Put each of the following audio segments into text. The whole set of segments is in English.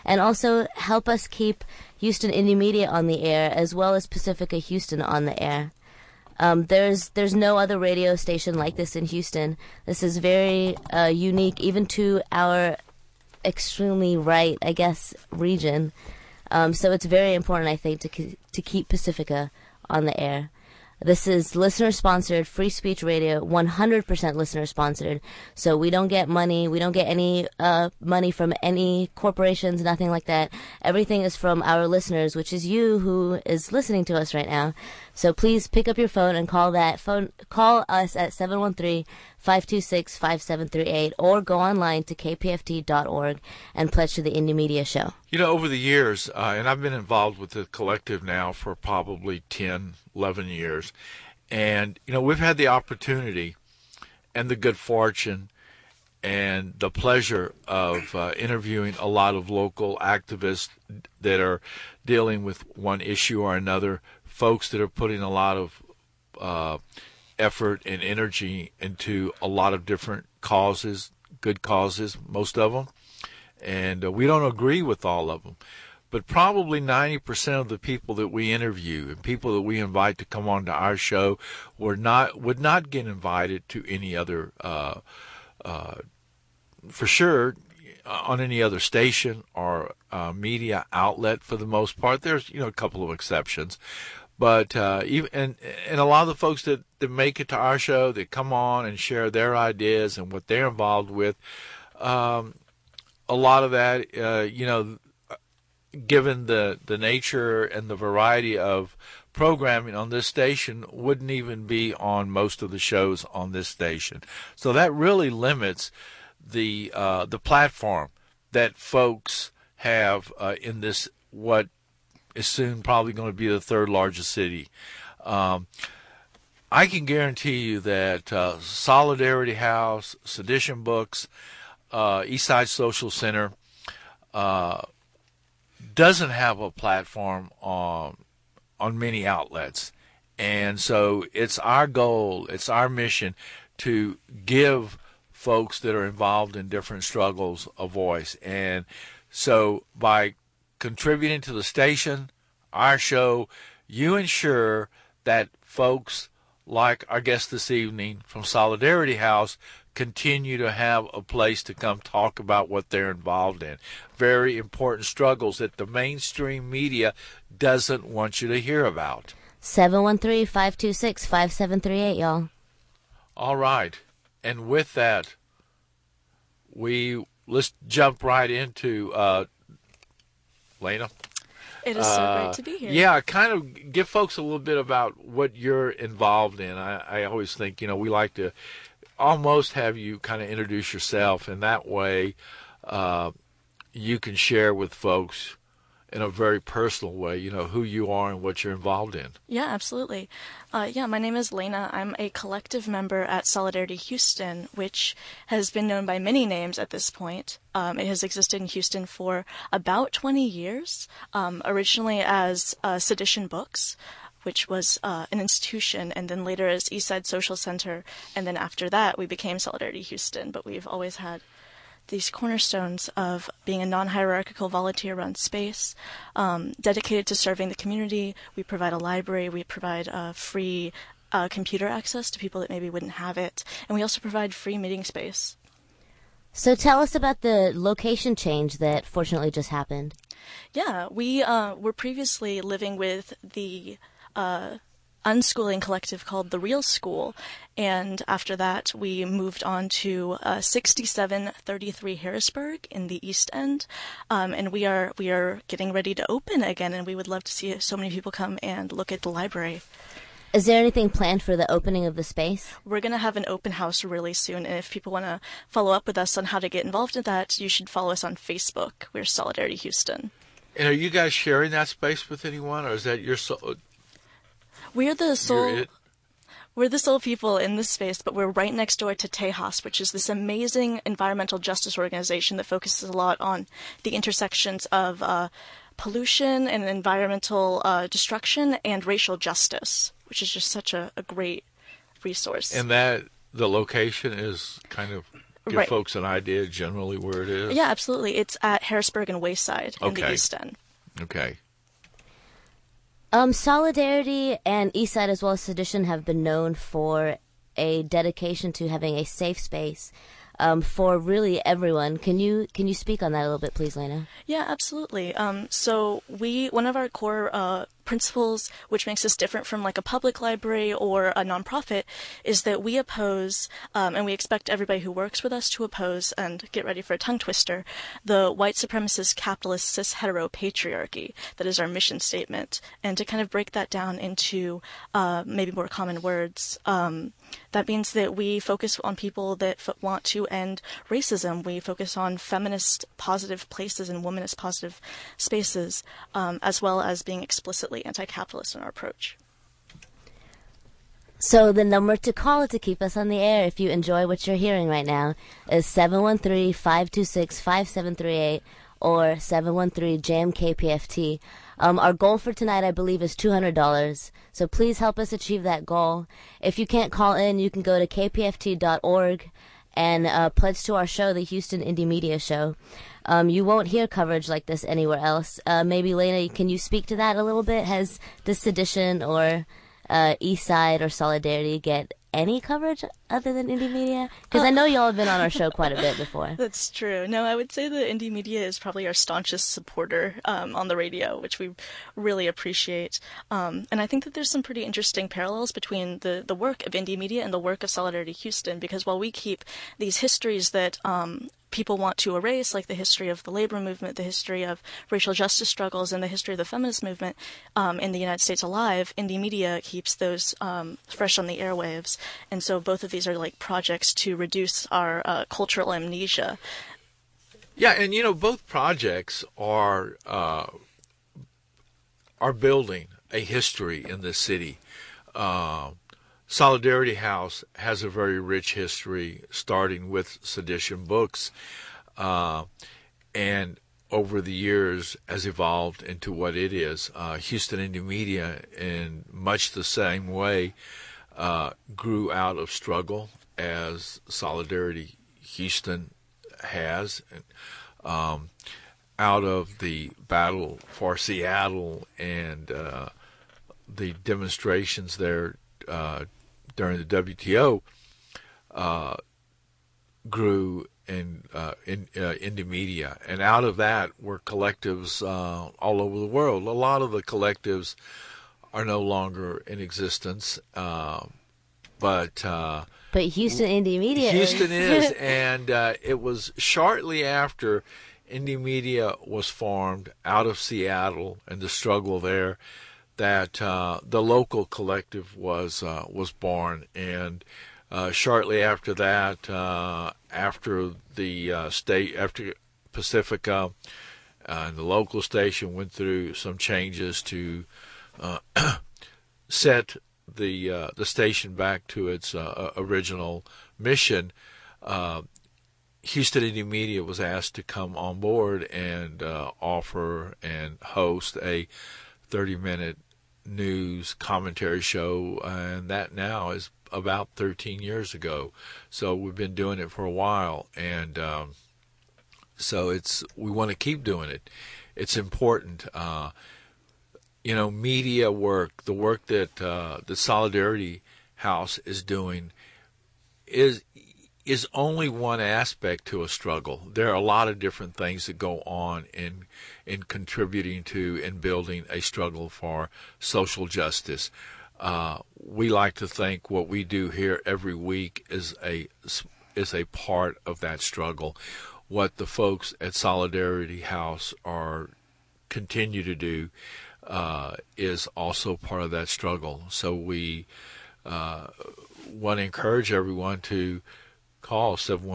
and also help us keep Houston Indie Media on the air, as well as Pacifica Houston on the air. There's no other radio station like this in Houston. This is very unique, even to our extremely right, I guess, region. So it's very important, I think, to keep Pacifica on the air. This is listener-sponsored, free speech radio, 100% listener-sponsored. So we don't get money. We don't get any money from any corporations, nothing like that. Everything is from our listeners, which is you who is listening to us right now. So please pick up your phone and call us at 713-526-5738, or go online to kpft.org and pledge to the Indie Media Show. You know, over the years, and I've been involved with the collective now for probably 10, 11 years, and, you know, we've had the opportunity and the good fortune and the pleasure of interviewing a lot of local activists that are dealing with one issue or another, folks that are putting a lot of effort and energy into a lot of different causes, good causes, most of them. And we don't agree with all of them. But probably 90% of the people that we interview and people that we invite to come on to our show would not get invited to any other, for sure, on any other station or media outlet for the most part. There's, you know, a couple of exceptions. But even and a lot of the folks that make it to our show, that come on and share their ideas and what they're involved with, a lot of that, you know, given the nature and the variety of programming on this station, wouldn't even be on most of the shows on this station. So that really limits the platform that folks have in this, what is soon probably going to be the third largest city. I can guarantee you that Solidarity House, Sedition Books, Eastside Social Center doesn't have a platform on many outlets. And so it's our goal, it's our mission to give folks that are involved in different struggles a voice. And so by contributing to the station, our show, you ensure that folks like our guest this evening from Solidarity House continue to have a place to come talk about what they're involved in. Very important struggles that the mainstream media doesn't want you to hear about. 713-526-5738, y'all. All right. And with that, let's jump right into Lena. It is so great to be here. Yeah, kind of give folks a little bit about what you're involved in. I always think, you know, we like to almost have you kind of introduce yourself, and that way you can share with folks in a very personal way, you know, who you are and what you're involved in. Yeah, absolutely. My name is Lena. I'm a collective member at Solidarity Houston, which has been known by many names at this point. It has existed in Houston for about 20 years, originally as Sedition Books, which was an institution, and then later as Eastside Social Center, and then after that we became Solidarity Houston. But we've always had these cornerstones of being a non-hierarchical volunteer-run space dedicated to serving the community. We provide a library. We provide free computer access to people that maybe wouldn't have it. And we also provide free meeting space. So tell us about the location change that fortunately just happened. Yeah, we were previously living with the unschooling collective called The Real School, and after that we moved on to 6733 Harrisburg in the East End, and we are getting ready to open again, and we would love to see so many people come and look at the library. Is there anything planned for the opening of the space? We're going to have an open house really soon, and if people want to follow up with us on how to get involved in that, you should follow us on Facebook. We're Solidarity Houston. And are you guys sharing that space with anyone, or is that your We're the sole people in this space, but we're right next door to Tejas, which is this amazing environmental justice organization that focuses a lot on the intersections of pollution and environmental destruction and racial justice, which is just such a great resource. And that the location is kind of give Right. folks an idea generally where it is? Yeah, absolutely. It's at Harrisburg and Wayside in the Okay. East End. Okay. Solidarity and Eastside as well as Sedition have been known for a dedication to having a safe space for really everyone. Can you speak on that a little bit, please, Lena? Yeah, absolutely. So one of our core principles, which makes us different from like a public library or a nonprofit, is that we oppose, and we expect everybody who works with us to oppose, and get ready for a tongue twister, the white supremacist capitalist cis hetero patriarchy. That is our mission statement. And to kind of break that down into maybe more common words, that means that we focus on people that want to end racism. We focus on feminist positive places and womanist positive spaces, as well as being explicitly anti-capitalist in our approach. So the number to call to keep us on the air if you enjoy what you're hearing right now is 713-526-5738 or 713-JAM-KPFT. Our goal for tonight, I believe, is $200. So please help us achieve that goal. If you can't call in, you can go to kpft.org and pledge to our show, the Houston Indie Media Show. You won't hear coverage like this anywhere else. Maybe, Lena, can you speak to that a little bit? Has the Sedition or Eastside or Solidarity get any coverage other than Indie Media? Because I know y'all have been on our show quite a bit before. That's true. No, I would say the Indie Media is probably our staunchest supporter on the radio, which we really appreciate. And I think that there's some pretty interesting parallels between the work of Indie Media and the work of Solidarity Houston, because while we keep these histories that people want to erase, like the history of the labor movement, the history of racial justice struggles, and the history of the feminist movement in the United States alive, Indie Media keeps those fresh on the airwaves. And so both of these are like projects to reduce our cultural amnesia. Yeah, and both projects are building a history in the city. Solidarity House has a very rich history, starting with Sedition Books, and over the years has evolved into what it is. Houston Indie Media, in much the same way, grew out of struggle as Solidarity Houston has, out of the battle for Seattle and the demonstrations there during the WTO grew in Indie Media, and out of that were collectives all over the world. A lot of the collectives are no longer in existence, but Houston Indie Media Houston is, and it was shortly after Indie Media was formed out of Seattle and the struggle there that the local collective was born, and shortly after that, after Pacifica and the local station went through some changes to set the station back to its original mission, Houston Indie Media was asked to come on board and offer and host a 30-minute news commentary show, and that now is about 13 years ago. So we've been doing it for a while, and so we want to keep doing it. It's important. Media work, the work that the Solidarity House is doing is only one aspect to a struggle. There are a lot of different things that go on in contributing to and building a struggle for social justice. We like to think what we do here every week is a part of that struggle. What the folks at Solidarity House continue to do is also part of that struggle. So we want to encourage everyone to call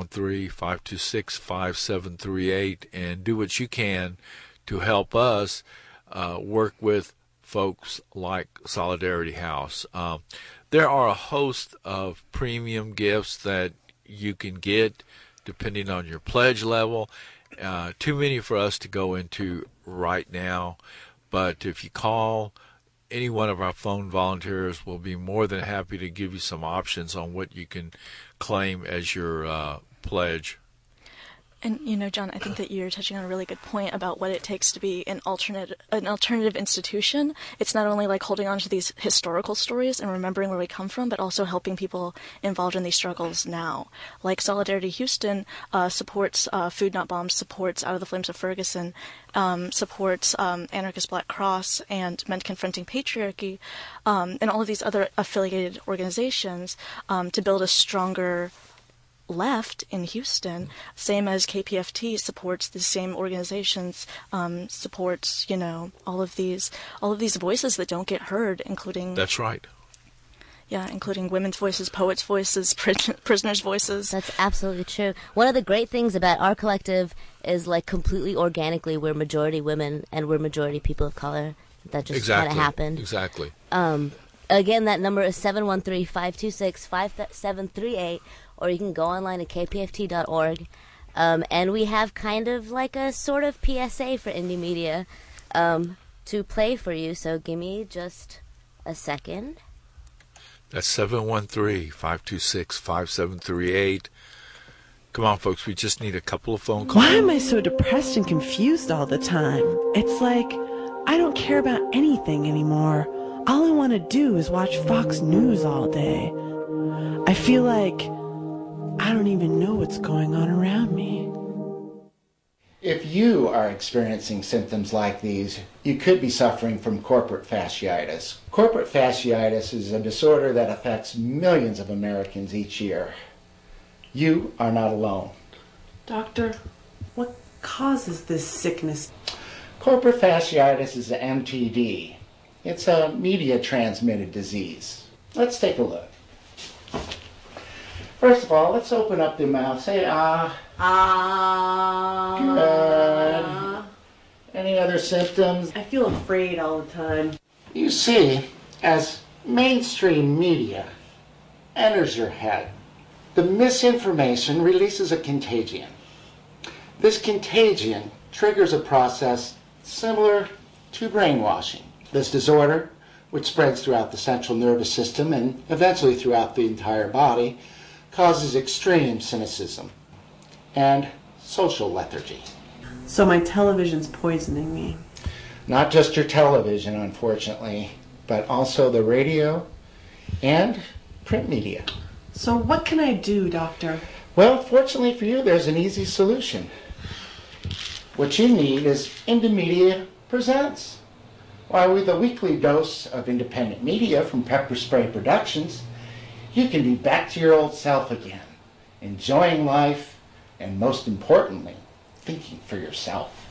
713-526-5738 and do what you can to help us work with folks like Solidarity House. There are a host of premium gifts that you can get depending on your pledge level. Too many for us to go into right now, but if you call, any one of our phone volunteers will be more than happy to give you some options on what you can claim as your pledge. And, you know, John, I think that you're touching on a really good point about what it takes to be an alternative institution. It's not only like holding on to these historical stories and remembering where we come from, but also helping people involved in these struggles now. Like Solidarity Houston supports Food Not Bombs, supports Out of the Flames of Ferguson, supports Anarchist Black Cross and Men Confronting Patriarchy, and all of these other affiliated organizations to build a stronger left in Houston, same as KPFT supports the same organizations, supports, you know, all of these voices that don't get heard, including... That's right. Yeah, including women's voices, poets' voices, prisoners' voices. That's absolutely true. One of the great things about our collective is, like, completely organically, we're majority women and we're majority people of color. That just kind of happened. Exactly. Again, that number is 713-526-5738, or you can go online at kpft.org. And we have kind of like a sort of PSA for indie media to play for you, so give me just a second. That's 713-526-5738. Come on, folks, we just need a couple of phone calls. Why am I so depressed and confused all the time? It's like I don't care about anything anymore. All I want to do is watch Fox News all day. I feel like I don't even know what's going on around me. If you are experiencing symptoms like these, you could be suffering from corporate fasciitis. Corporate fasciitis is a disorder that affects millions of Americans each year. You are not alone. Doctor, what causes this sickness? Corporate fasciitis is an MTD. It's a media-transmitted disease. Let's take a look. First of all, let's open up the mouth. Say, ah. Ah. Good. Any other symptoms? I feel afraid all the time. You see, as mainstream media enters your head, the misinformation releases a contagion. This contagion triggers a process similar to brainwashing. This disorder, which spreads throughout the central nervous system and eventually throughout the entire body, causes extreme cynicism and social lethargy. So my television's poisoning me. Not just your television, unfortunately, but also the radio and print media. So what can I do, Doctor? Well, fortunately for you, there's an easy solution. What you need is Indie Media Presents. Why, with a weekly dose of independent media from Pepper Spray Productions, you can be back to your old self again, enjoying life, and most importantly, thinking for yourself.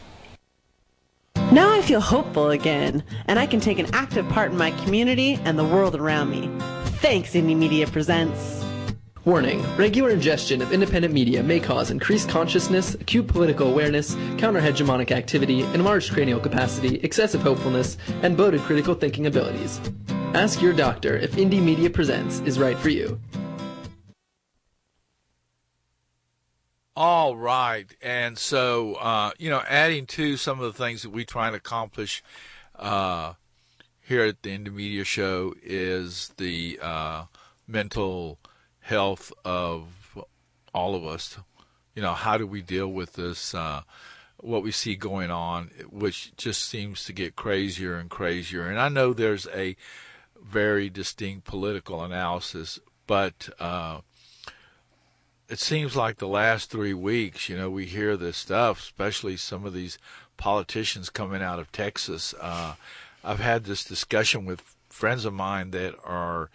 Now I feel hopeful again, and I can take an active part in my community and the world around me. Thanks, Indie Media Presents. Warning, regular ingestion of independent media may cause increased consciousness, acute political awareness, counter-hegemonic activity, enlarged cranial capacity, excessive hopefulness, and bloated critical thinking abilities. Ask your doctor if Indie Media Presents is right for you. All right. And so, adding to some of the things that we try and accomplish here at the Indie Media Show is the mental health of all of us. How do we deal with this, what we see going on, which just seems to get crazier and crazier. And I know there's a very distinct political analysis, but it seems like the last 3 weeks, we hear this stuff, especially some of these politicians coming out of Texas. I've had this discussion with friends of mine that are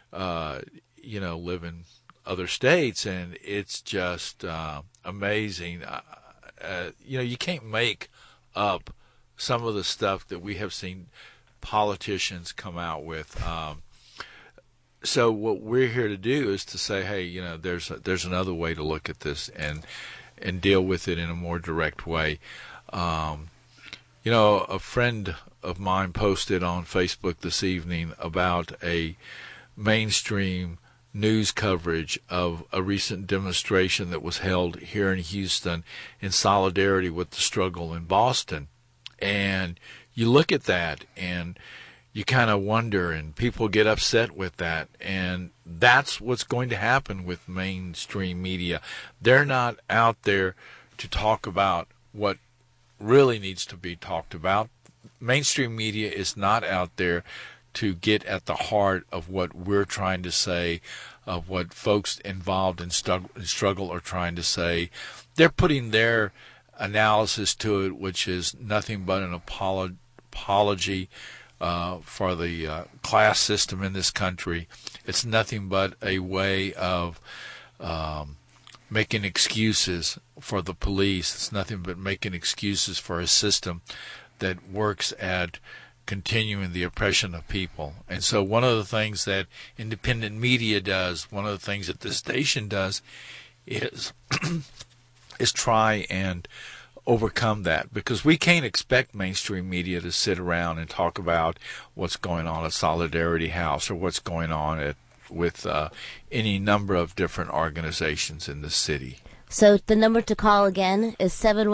live in other states, and it's just amazing. You can't make up some of the stuff that we have seen politicians come out with. So what we're here to do is to say, hey, there's another way to look at this and deal with it in a more direct way. A friend of mine posted on Facebook this evening about a mainstream news coverage of a recent demonstration that was held here in Houston in solidarity with the struggle in Boston. And you look at that and you kind of wonder, and people get upset with that. And that's what's going to happen with mainstream media. They're not out there to talk about what really needs to be talked about. Mainstream media is not out there to get at the heart of what we're trying to say, of what folks involved in struggle are trying to say. They're putting their analysis to it, which is nothing but an apology for the class system in this country. It's nothing but a way of making excuses for the police. It's nothing but making excuses for a system that works at continuing the oppression of people. And so one of the things that independent media does, one of the things that this station does is try and overcome that, because we can't expect mainstream media to sit around and talk about what's going on at Solidarity House or what's going on with any number of different organizations in the city. So the number to call again is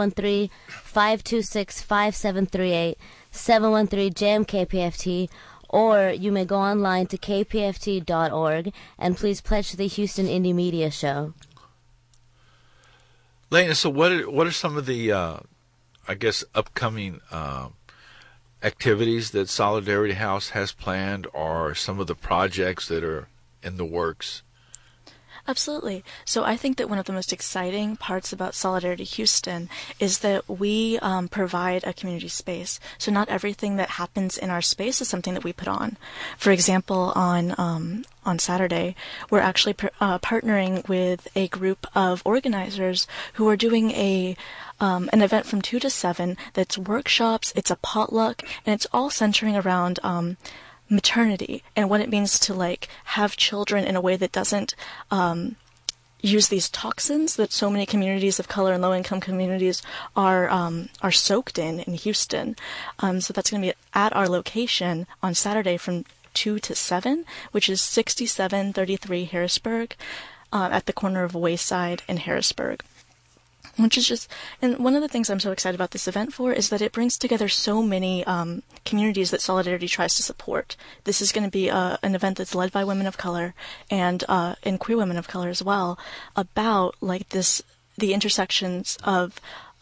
713-526-5738, 713-JAM-KPFT, or you may go online to kpft.org and please pledge to the Houston Indie Media Show. Lena, so what are some of the, upcoming activities that Solidarity House has planned, or some of the projects that are in the works? Absolutely. So I think that one of the most exciting parts about Solidarity Houston is that we provide a community space. So not everything that happens in our space is something that we put on. For example, on Saturday, we're actually partnering with a group of organizers who are doing an event from 2 to 7 that's workshops, it's a potluck, and it's all centering around maternity and what it means to have children in a way that doesn't use these toxins that so many communities of color and low-income communities are soaked in Houston. So that's going to be at our location on Saturday from 2 to 7, which is 6733 Harrisburg, at the corner of Wayside and Harrisburg. Which is just, and one of the things I'm so excited about this event for is that it brings together so many communities that Solidarity tries to support. This is going to be an event that's led by women of color and queer women of color as well, about the intersections of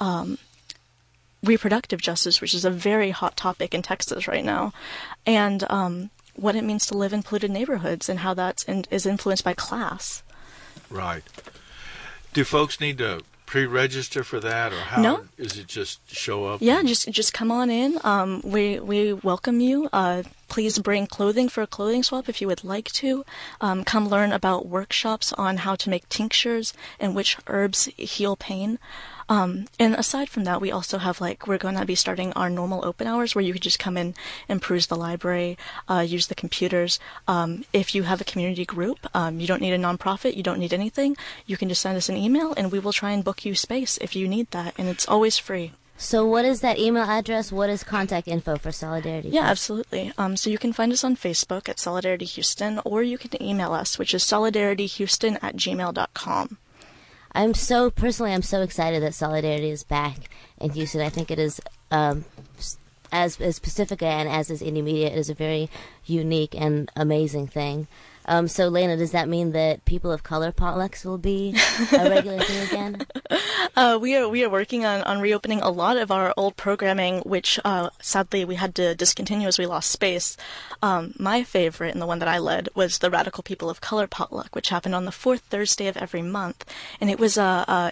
reproductive justice, which is a very hot topic in Texas right now, and what it means to live in polluted neighborhoods and how that is influenced by class. Right. Do folks need to pre-register for that, or how? No. Is it just show up? Yeah, just come on in. We welcome you. Please bring clothing for a clothing swap if you would like to. Come learn about workshops on how to make tinctures and which herbs heal pain. And aside from that, we also have we're going to be starting our normal open hours where you could just come in and peruse the library, use the computers. If you have a community group, you don't need a nonprofit, you don't need anything, you can just send us an email and we will try and book you space if you need that, and it's always free. So what is that email address? What is contact info for Solidarity? Yeah, absolutely. So you can find us on Facebook at Solidarity Houston, or you can email us, which is solidarityhouston@gmail.com. I'm so excited that Solidarity is back in Houston. I think it is, as Pacifica and as is Indie Media, it is a very unique and amazing thing. So, Lena, does that mean that people of color potlucks will be a regular thing again? We are working on reopening a lot of our old programming, which sadly we had to discontinue as we lost space. My favorite, and the one that I led, was the Radical People of Color potluck, which happened on the fourth Thursday of every month, and it is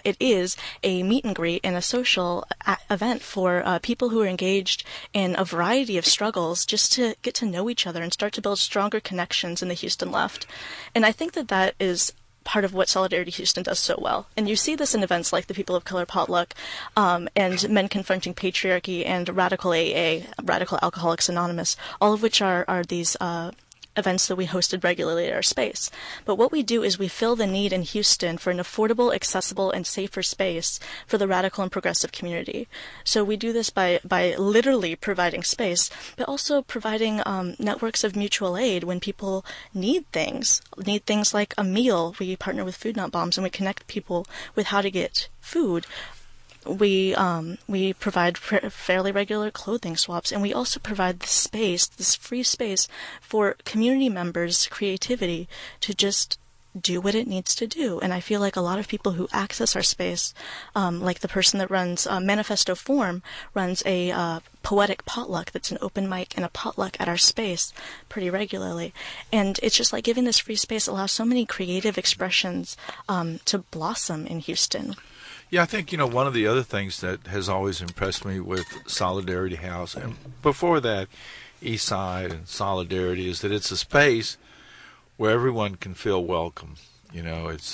a meet and greet and a social event for people who are engaged in a variety of struggles, just to get to know each other and start to build stronger connections in the Houston left. And I think that is part of what Solidarity Houston does so well. And you see this in events like the People of Color Potluck, and Men Confronting Patriarchy, and Radical AA, Radical Alcoholics Anonymous, all of which are these events that we hosted regularly at our space. But what we do is we fill the need in Houston for an affordable, accessible, and safer space for the radical and progressive community. So we do this by literally providing space, but also providing networks of mutual aid when people need things like a meal. We partner with Food Not Bombs, and we connect people with how to get food. we provide fairly regular clothing swaps, and we also provide this free space for community members' creativity to just do what it needs to do. And I feel like a lot of people who access our space, like the person that runs Manifesto Form, runs a poetic potluck that's an open mic and a potluck at our space pretty regularly. And it's just like giving this free space allows so many creative expressions to blossom in Houston. Yeah, I think, one of the other things that has always impressed me with Solidarity House, and before that, Eastside and Solidarity, is that it's a space where everyone can feel welcome. It's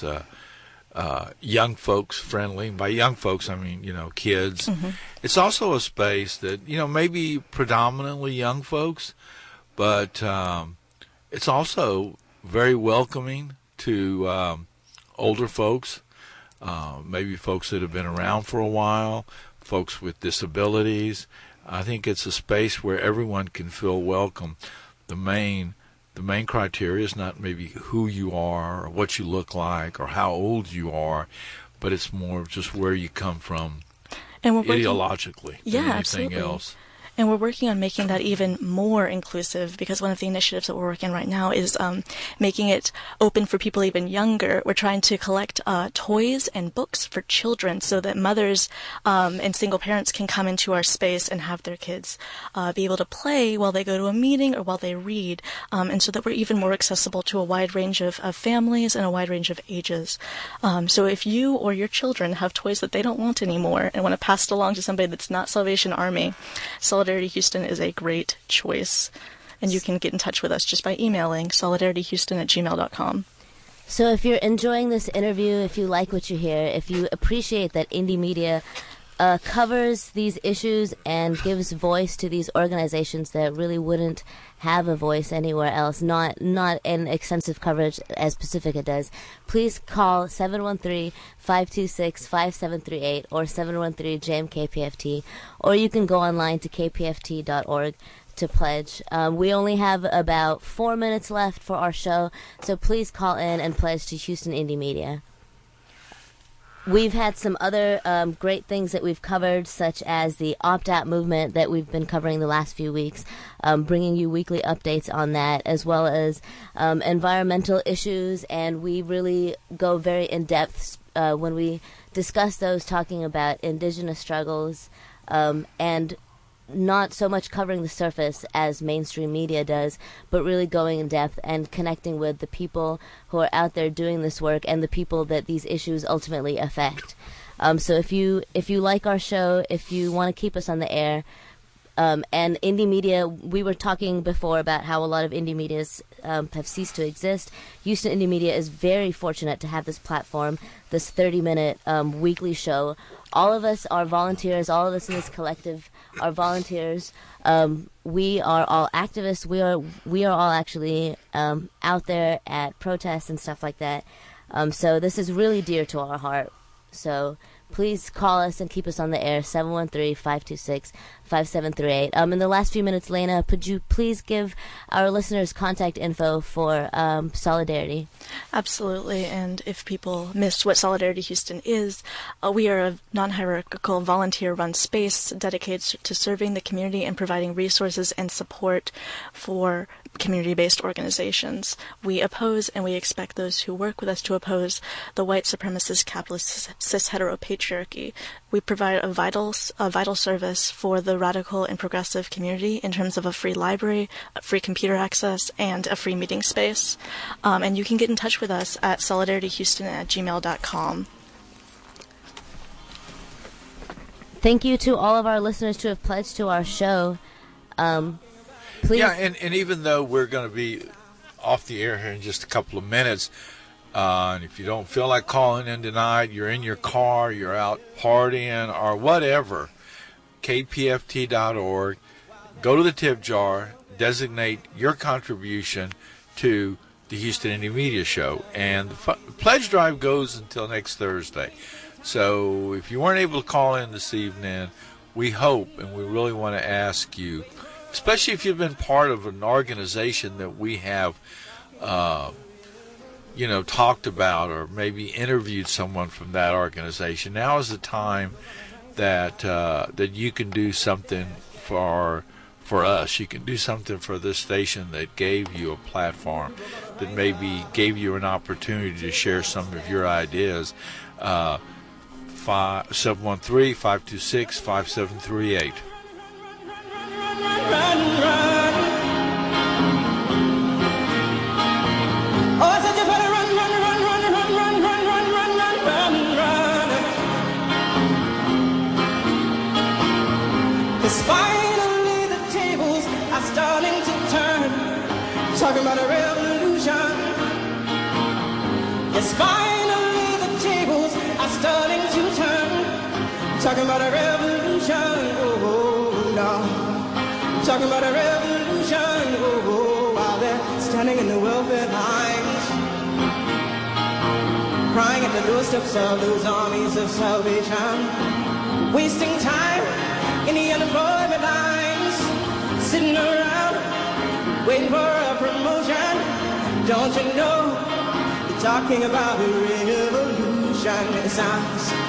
young folks friendly. By young folks, I mean, kids. Mm-hmm. It's also a space that, maybe predominantly young folks, but it's also very welcoming to older folks, maybe folks that have been around for a while, folks with disabilities. I think it's a space where everyone can feel welcome. The main criteria is not maybe who you are or what you look like or how old you are, but it's more just where you come from and ideologically than anything absolutely. Else. And we're working on making that even more inclusive, because one of the initiatives that we're working on right now is making it open for people even younger. We're trying to collect toys and books for children so that mothers and single parents can come into our space and have their kids be able to play while they go to a meeting or while they read, and so that we're even more accessible to a wide range of families and a wide range of ages. So if you or your children have toys that they don't want anymore and want to pass it along to somebody that's not Salvation Army, Solidarity Houston is a great choice, and you can get in touch with us just by emailing solidarityhouston@gmail.com. So if you're enjoying this interview, if you like what you hear, if you appreciate that indie media covers these issues and gives voice to these organizations that really wouldn't have a voice anywhere else, not in extensive coverage as Pacifica does, please call 713-526-5738 or 713-JAM-KPFT, or you can go online to kpft.org to pledge. We only have about 4 minutes left for our show, so please call in and pledge to Houston Indie Media. We've had some other great things that we've covered, such as the opt-out movement that we've been covering the last few weeks, bringing you weekly updates on that, as well as environmental issues, and we really go very in-depth when we discuss those, talking about indigenous struggles, and not so much covering the surface as mainstream media does, but really going in depth and connecting with the people who are out there doing this work and the people that these issues ultimately affect. So if you like our show, if you want to keep us on the air, and indie media, we were talking before about how a lot of indie medias have ceased to exist. Houston Indie Media is very fortunate to have this platform, this 30-minute weekly show. All of us are volunteers. All of us in this collective are volunteers. We are all activists. We are all actually out there at protests and stuff like that. So this is really dear to our heart. So please call us and keep us on the air, 713-526-5738. In the last few minutes, Lena, could you please give our listeners contact info for Solidarity? Absolutely. And if people missed what Solidarity Houston is, we are a non-hierarchical volunteer-run space dedicated to serving the community and providing resources and support for community-based organizations. We oppose, and we expect those who work with us to oppose, the white supremacist capitalist cis-hetero patriarchy. We provide a vital service for the radical and progressive community in terms of a free library, free computer access, and a free meeting space. And you can get in touch with us at solidarityhouston@gmail.com. Thank you to all of our listeners who have pledged to our show. Please. Yeah, and even though we're going to be off the air here in just a couple of minutes, and if you don't feel like calling in tonight, you're in your car, you're out partying, or whatever, kpft.org, go to the tip jar, designate your contribution to the Houston Indie Media Show. And the pledge drive goes until next Thursday. So if you weren't able to call in this evening, we hope, and we really want to ask you, especially if you've been part of an organization that we have, talked about or maybe interviewed someone from that organization. Now is the time that that you can do something for us. You can do something for this station that gave you a platform, that maybe gave you an opportunity to share some of your ideas. 713-526-5738. Finally the tables are starting to turn, talking about a revolution. Yes, finally the tables are starting to turn, talking about a revolution. Oh, no, talking about a revolution. Oh, while they're standing in the welfare lines, crying at the doorsteps of those armies of salvation, wasting time in the unemployment lines, sitting around waiting for a promotion. Don't you know, they're talking about a revolution. It sounds